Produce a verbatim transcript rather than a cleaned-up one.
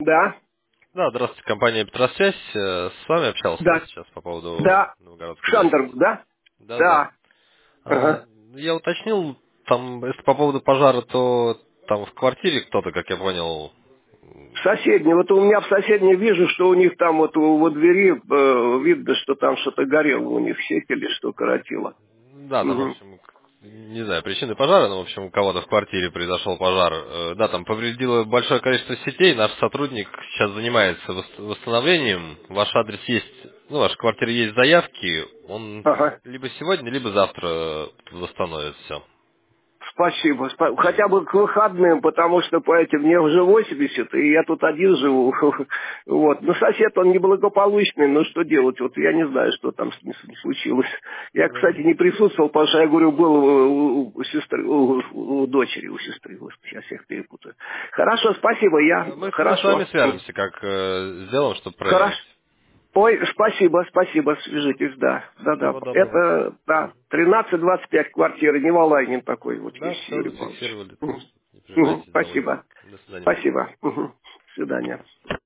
Да, Да, здравствуйте, компания Петросвязь. Э, С вами общался да, сейчас по поводу да. Новгородской Шандер, десять. да? Да-да. Да. А, Ага. Я уточнил, там, если по поводу пожара, то там в квартире кто-то, как я понял. В соседней, вот у меня в соседней вижу, что у них там вот у- во двери э, видно, что там что-то горело у них, сеть или что коротило. Да, там, в Угу. общем, к- не знаю, причины пожара, но, в общем, у кого-то в квартире произошел пожар. Э, Да, там повредило большое количество сетей. Наш сотрудник сейчас занимается вос- восстановлением. Ваш адрес есть, ну, ваша квартира есть заявки. Он Ага. либо сегодня, либо завтра восстановит все. Спасибо. Спа- Хотя бы к выходным, потому что по этим мне уже восемьдесят, и я тут один живу. Вот. Но сосед, он неблагополучный, но что делать? Вот я не знаю, что там с ним случилось. Я, кстати, не присутствовал, потому что я говорю, был у, у сестры, у, у дочери, у сестры. Господи, я всех перепутаю. Хорошо, спасибо, я... Мы, с мы с вами Хорошо. свяжемся, как э, сделаем, чтобы проверить. Хорошо. Ой, спасибо, спасибо, свяжитесь, да, да, да. Всего доброго. Это, да, тринадцать двадцать пять квартиры, не Валайнин такой, вот Да, есть все Юрий Павлович. зафиксировали, так Мгм. что не Мгм. переживайте, сделаем. Спасибо, До свидания. спасибо. Мгм. До свидания.